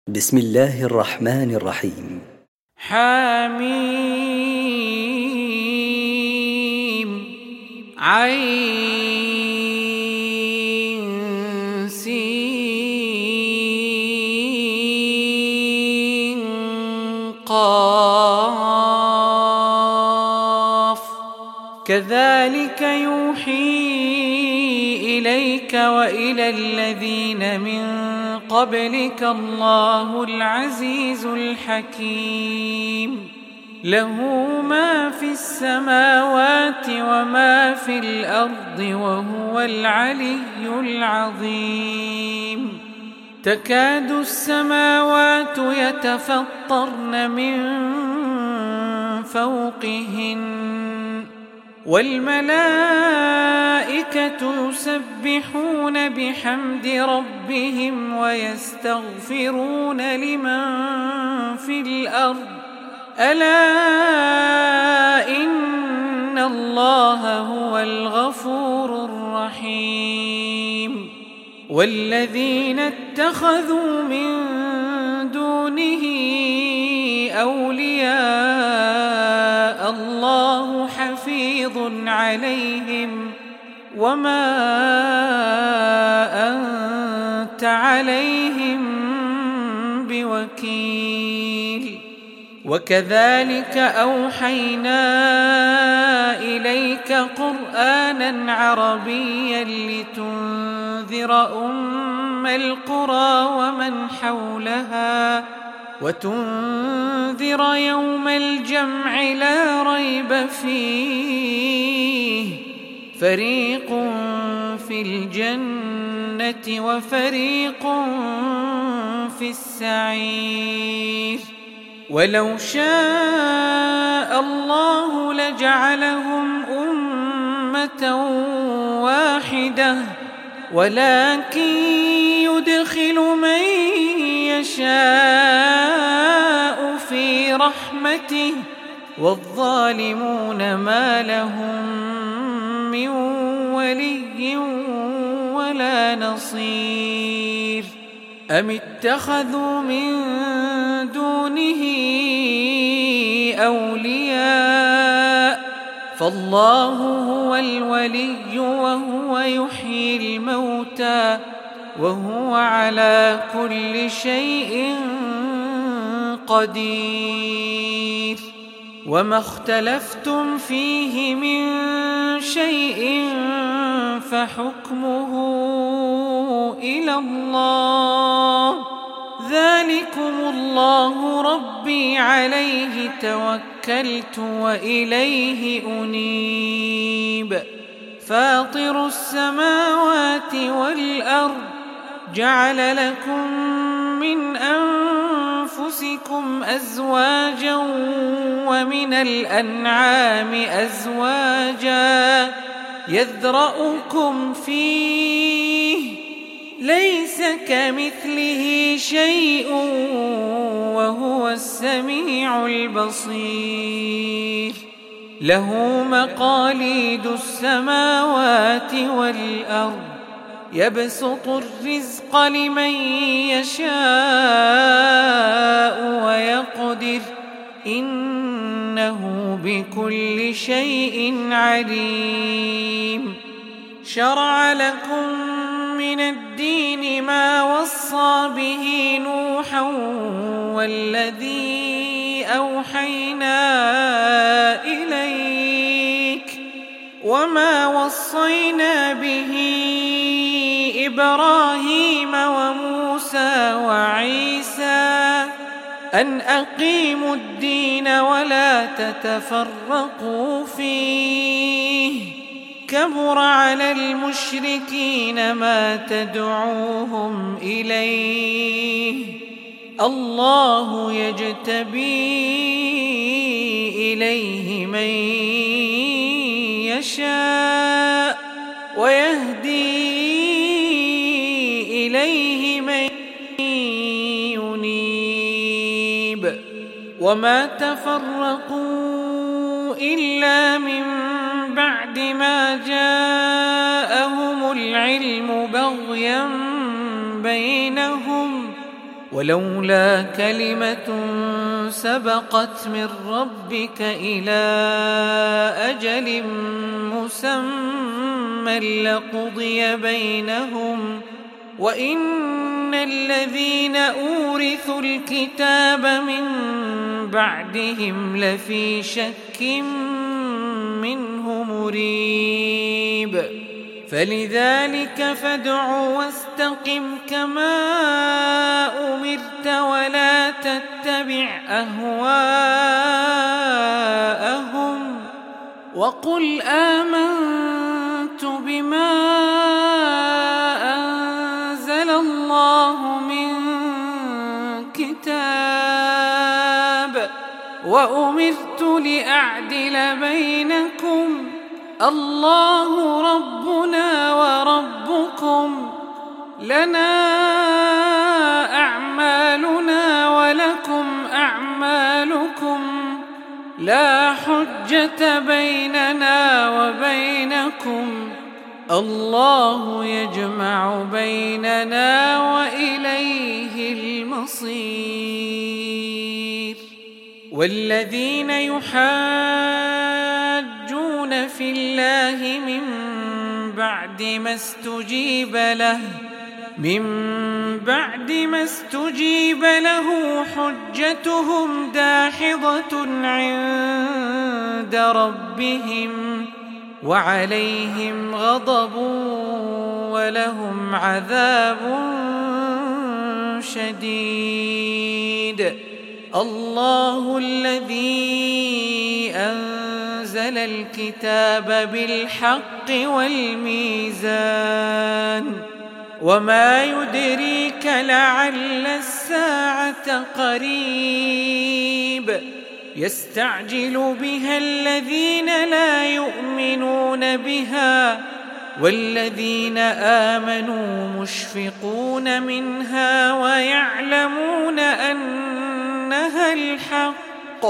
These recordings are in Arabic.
بسم الله الرحمن الرحيم. حميم عين سين قاف كذلك يوحي إليك وإلى الذين من قبلك الله العزيز الحكيم له ما في السماوات وما في الأرض وهو العلي العظيم تكاد السماوات يتفطرن من فوقهن والملائكة يسبحون بحمد ربهم ويستغفرون لمن في الأرض ألا إن الله هو الغفور الرحيم والذين اتخذوا من دونه أولياء الله حفيظ عليهم وما أنت عليهم بوكيل وكذلك أوحينا إليك قرآنا عربيا لتنذر أم القرى ومن حولها وتنذر يوم الجمع لا ريب فيه فريق في الجنة وفريق في السعير ولو شاء الله لجعلهم أمة واحدة ولكن يدخل من يشاء في رحمته والظالمون ما لهم من ولي ولا نصير أم اتخذوا من دونه أولياء فالله هو الولي وهو يحيي الموتى وهو على كل شيء قدير وما اختلفتم فيه من شيء فحكمه إلى الله ذلكم الله ربي عليه توكلت وإليه أنيب فاطر السماوات والأرض جعل لكم من أنفسكم أزواجا ومن الأنعام أزواجا يذرأكم فيه ليس كمثله شيء وهو السميع البصير له مقاليد السماوات والأرض يبسط الرزق لمن يشاء ويقدر إنه بكل شيء عليم شرع لكم من الدين ما وصى به نوحا والذي أوحينا إليك وما وصينا به إبراهيم وموسى وعيسى أن أقيموا الدين ولا تتفرقوا فيه كبر على المشركين ما تدعوهم إليه الله يجتبي إليه من يشاء ويهدي إليه من ينيب وما تفرقوا إلا من بعد ما جاءهم العلم بغيا بينهم ولولا كلمة سبقت من ربك إلى أجل مسمى لقضي بينهم وإن الذين أورثوا الكتاب من بعدهم لفي شك منه مريب فلذلك فادع واستقم كما أمرت ولا تتبع أهواءهم وقل آمنت بما أنزل الله من كتاب وأمرت لأعدل بينكم الله ربنا وربكم لنا أعمالنا ولكم أعمالكم لا حجة بيننا وبينكم الله يجمع بيننا وإليه المصير والذين يحاجون في الله من بعد ما استجيب له حجتهم داحضة عند ربهم وعليهم غضب ولهم عذاب شديد الله الذي أنزل الكتاب بالحق والميزان وما يدريك لعل الساعة قريب يستعجل بها الذين لا يؤمنون بها والذين آمنوا مشفقون منها ويعلمون أنها الحق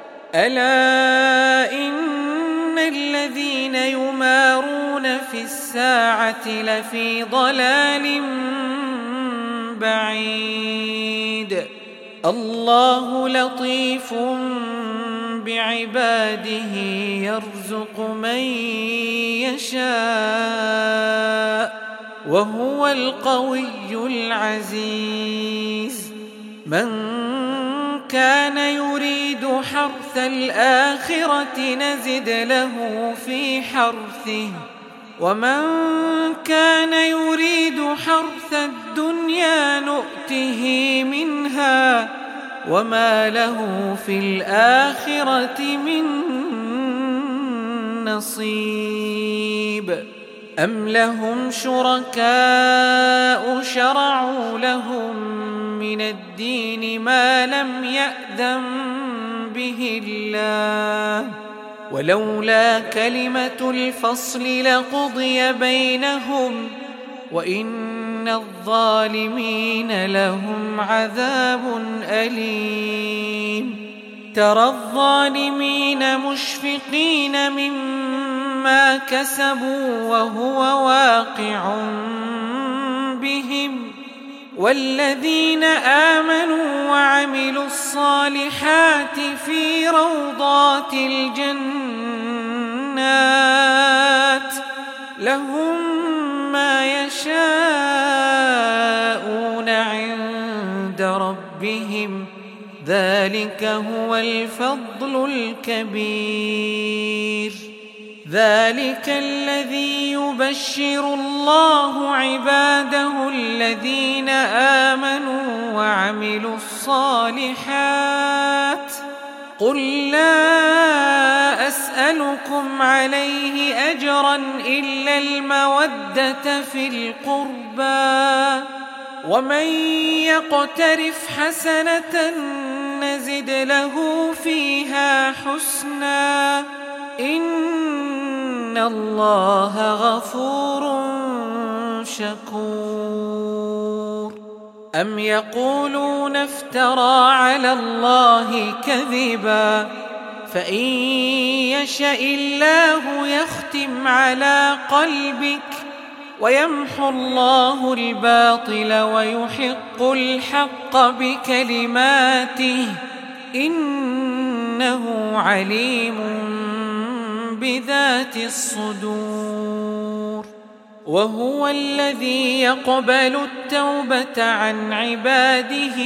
ألا إن الذين يمارون في الساعة لفي ضلال بعيد الله لطيف بعباده يرزق من يشاء وهو القوي العزيز من كان يريد حرث الآخرة نزد له في حرثه ومن كان يريد حرث الدنيا نؤته منها وما له في الآخرة من نصيب أم لهم شركاء شرعوا لهم من الدين ما لم يأذن به الله ولولا كلمة الفصل لقضي بينهم وإن الظالمين لهم عذاب أليم ترى الظالمين مشفقين مما كسبوا وهو واقع بهم والذين آمنوا وعملوا الصالحات في روضات الجنات لهم ما يشاءون عند ربهم ذلك هو الفضل الكبير ذلك الذي يبشر الله عباده الذين آمنوا وعملوا الصالحات قل لا أسألكم عليه أجرا إلا المودة في القربى ومن يقترف حسنة نزد له فيها حسنا إن الله غفور شكور أم يقولون افترى على الله كذبا فإن يشأ الله يختم على قلبك ويمحو الله الباطل ويحق الحق بكلماته إنه عليم بذات الصدور وهو الذي يقبل التوبة عن عباده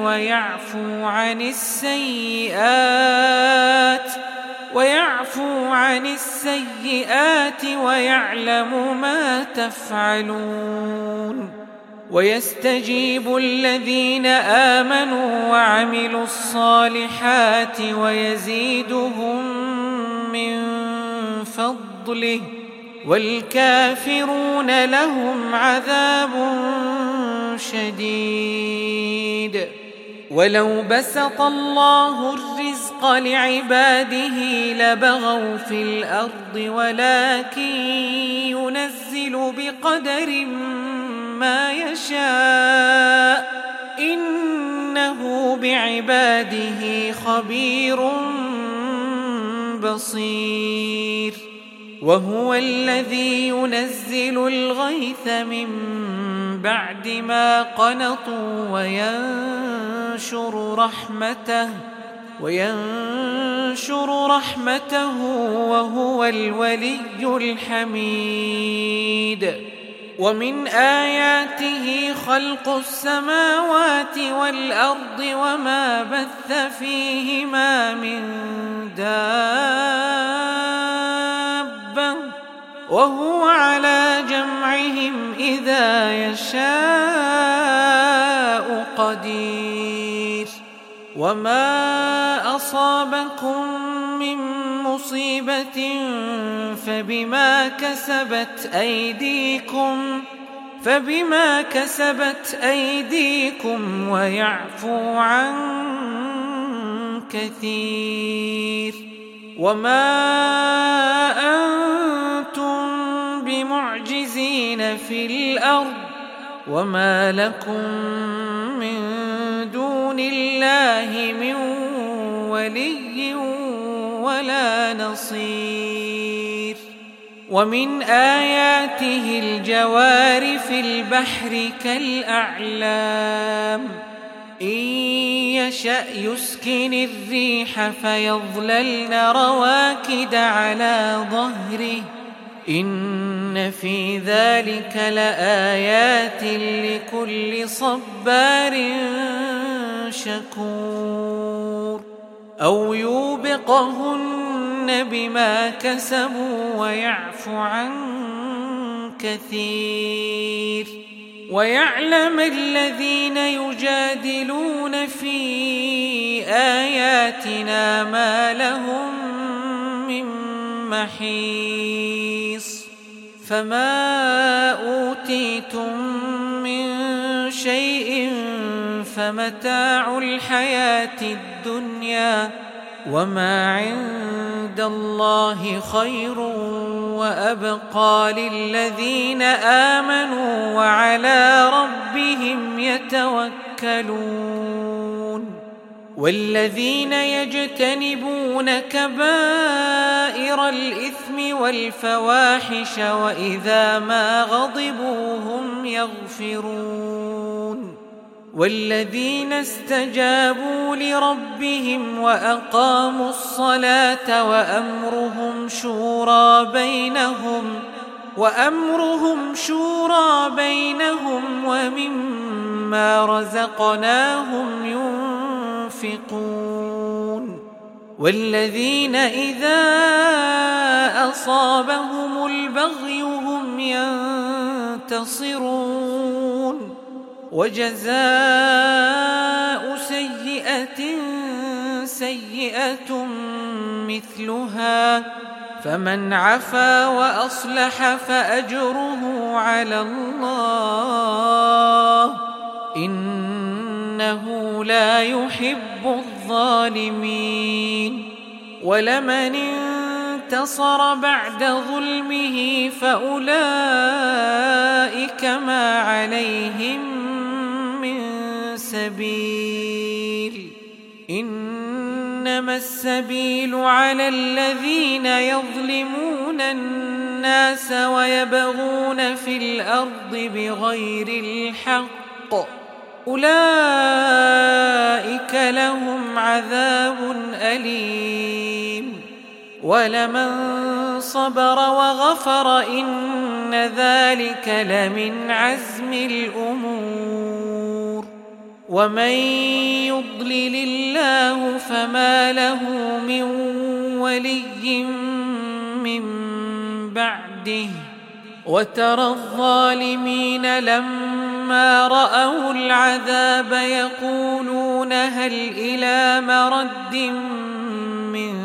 ويعفو عن السيئات ويعلم ما تفعلون ويستجيب الذين آمنوا وعملوا الصالحات ويزيدهم من فضله والكافرون لهم عذاب شديد ولو بسط الله الرزق لعباده لبغوا في الأرض ولكن ينزل بقدر ما يشاء إنه بعباده خبير بصير وهو الذي ينزل الغيث من بعد ما قنطوا وينشر رحمته وهو الولي الحميد ومن آياته خلق السماوات والأرض وما بث فيهما من دابة وهو على جمعهم إذا يشاء قدير وما أصابكم من مصيبة فبما كسبت أيديكم ويعفو عن كثير وما أنتم بمعجزين في الأرض وما لكم من دون الله من ولي ولا نصير ومن آياته الجوار في البحر كالأعلام إن يشأ يسكن الريح فيظللن رواكد على ظهره إن في ذلك لآيات لكل صبار شكور أو يوبقهن بما كسبوا ويعفو عن كثير ويعلم الذين يجادلون في آياتنا ما لهم من محيص فما أوتيتم من شيء فمتاع الحياة الدنيا وما عند الله خير وأبقى للذين آمنوا وعلى ربهم يتوكلون والذين يجتنبون كبائر الإثم والفواحش وإذا ما غضبوا هم يغفرون والذين استجابوا لربهم وأقاموا الصلاة وأمرهم شورى بينهم ومما رزقناهم ينفقون والذين إذا أصابهم البغي هم ينتصرون وجزاء سيئة مثلها فمن عفا وأصلح فأجره على الله إنه لا يحب الظالمين ولمن انتصر بعد ظلمه فأولئك ما عليهم من سبيل إنما السبيل على الذين يظلمون الناس ويبغون في الأرض بغير الحق أولئك لهم عذاب أليم ولمن صبر وغفر إن ذلك لمن عزم الأمور ومن يضلل الله فما له من ولي من بعده وترى الظالمين لما رأوا العذاب يقولون هل إلى مرد من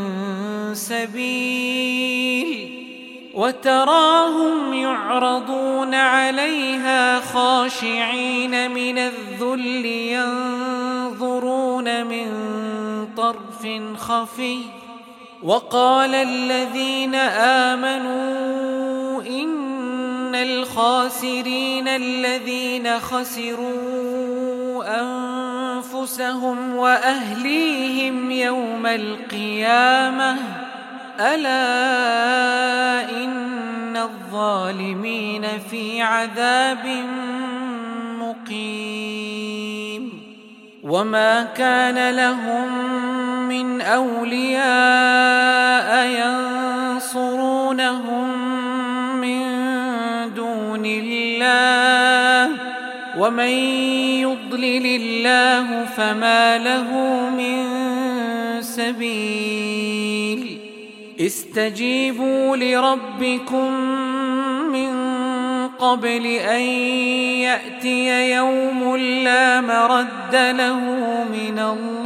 سبيل وتراهم يعرضون عليها خاشعين من الذل ينظرون من طرف خفي وقال الذين آمنوا إن الخاسرين الذين خسروا أنفسهم وأهليهم يوم القيامة ألا إن الظالمين في عذاب مقيم وما كان لهم من أولياء ينصرونهم من دون الله ومن يضلل الله فما له من سبيل استجيبوا لربكم من قبل أن يأتي يوم لا مرد له من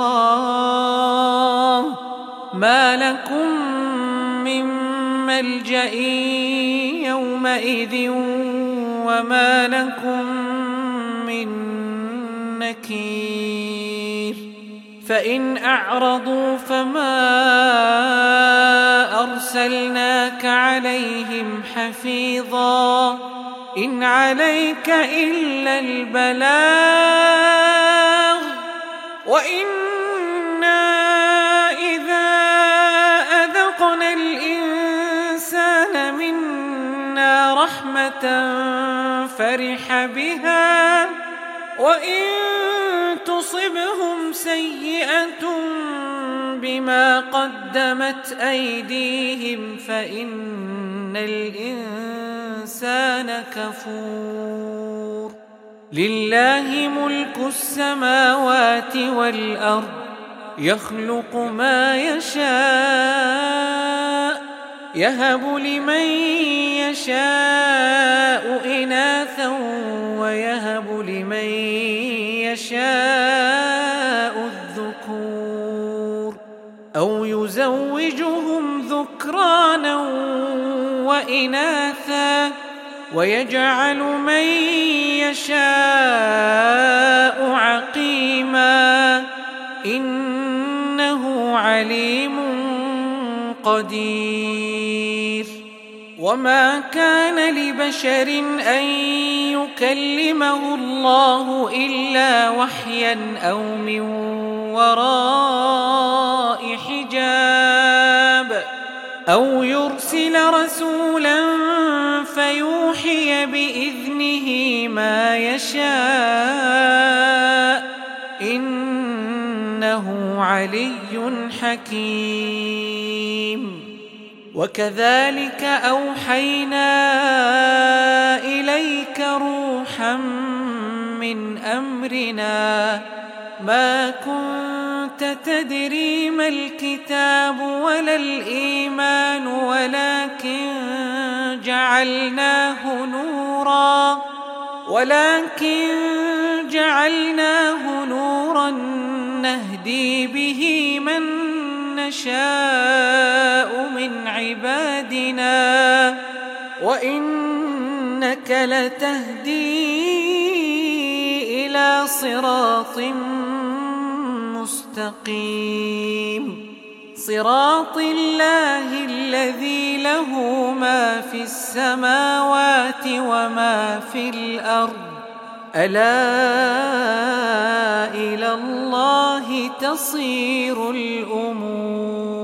الله ما لكم من ملجأ يومئذ وما لكم من نكير فإن أعرضوا فما أرسلناك عليهم حفيظا إن عليك إلا البلاغ وإنا إذا أذقنا الإنسان منا رحمة فرح بها وإن تصبهم سيئة بما قدمت أيديهم فإن الإنسان كفور لله ملك السماوات والأرض يخلق ما يشاء يهب لمن يشاء إناثا ويهب لمن يشاء الذكور أو يزوجهم ذكرانا وإناثا ويجعل من يشاء عقيما إنه عليم قدير وما كان لبشر أن يكلمه الله إلا وحيا أو من وراء حجاب أو يرسل رسولا فيوحي بإذنه ما يشاء إنه علي حكيم وكذلك أوحينا إليك روحا من أمرنا ما كنت تدري ما الكتاب ولا الإيمان ولكن جعلناه نورا نهدي به من نشاء من عبادنا وإنك لتهدي إلى صراط مستقيم صراط الله الذي له ما في السماوات وما في الأرض ألا إلى الله تصير الأمور.